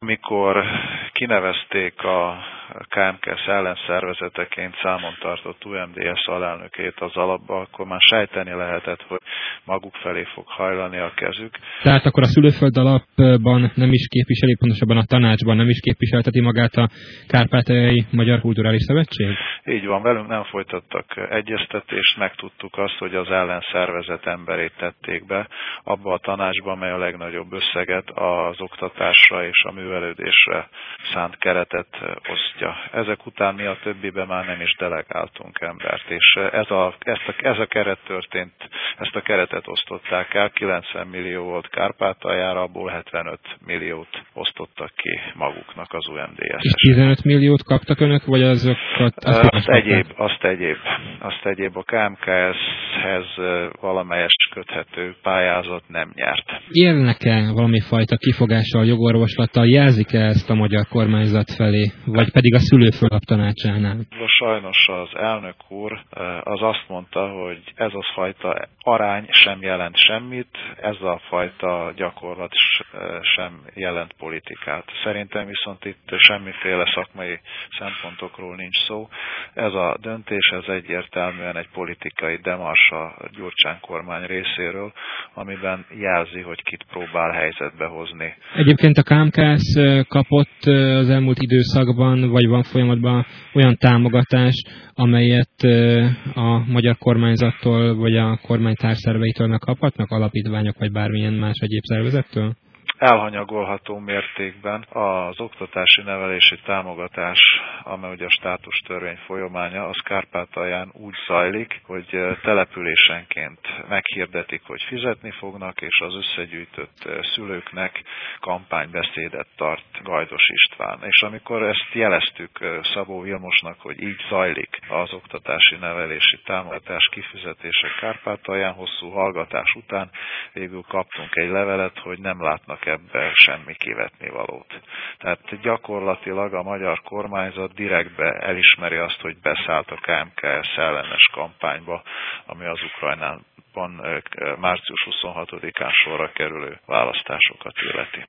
Amikor kinevezték a KMKS ellenszervezeteként számon tartott UMDS alelnökét az alapba, akkor már sejteni lehetett, hogy maguk felé fog hajlani a kezük. Tehát akkor a Szülőföld Alapban nem is képviseli, pontosabban a tanácsban nem is képviselteti magát a Kárpátaljai Magyar Kulturális Szövetség? Így van, velünk nem folytattak egyeztetést, megtudtuk azt, hogy az ellenszervezet emberét tették be abba a tanácsba, mely a legnagyobb összeget az oktatásra és a művelődésre szánt keretet osztja. Ezek után mi a többibe már nem is delegáltunk embert, és ez a keret történt, ezt a keretet osztották el, 90 millió volt Kárpátaljára, abból 75 milliót osztottak ki maguknak az UMDS-es. És 15 milliót kaptak önök, vagy azokat? Azt egyéb a KMKS-hez valamelyest köthető pályázat nem nyert. Élnek-e valami fajta kifogással, jogorvoslattal, jelzik-e ezt a magyar kormányzat felé, vagy pedig a Szülőföld Alap tanácsánál? Sajnos az elnök úr az azt mondta, hogy ez a fajta arány sem jelent semmit, ez a fajta gyakorlat sem jelent politikát. Szerintem viszont itt semmiféle szakmai szempontokról nincs szó. Ez a döntés, ez egyértelműen egy politikai demars a Gyurcsány kormány részéről, amiben jelzi, hogy kit próbál helyzetbe hozni. Egyébként a KMKS kapott az elmúlt időszakban, vagy van folyamatban olyan támogatás, amelyet a magyar kormányzattól, vagy a kormány társszerveitől megkaphatnak, alapítványok, vagy bármilyen más egyéb szervezettől? Elhanyagolható mértékben az oktatási nevelési támogatás, amely ugye a státustörvény folyamánya, az Kárpátalján úgy zajlik, hogy településenként meghirdetik, hogy fizetni fognak, és az összegyűjtött szülőknek kampánybeszédet tart Gajdos István. És amikor ezt jeleztük Szabó Vilmosnak, hogy így zajlik az oktatási nevelési támogatás kifizetése Kárpátalján, hosszú hallgatás után végül kaptunk egy levelet, hogy nem látnak ebbe semmi kivetnivalót. Tehát gyakorlatilag a magyar kormányzat direktbe elismeri azt, hogy beszállt a KMKS ellenes kampányba, ami az Ukrajnában március 26-án sorra kerülő választásokat illeti.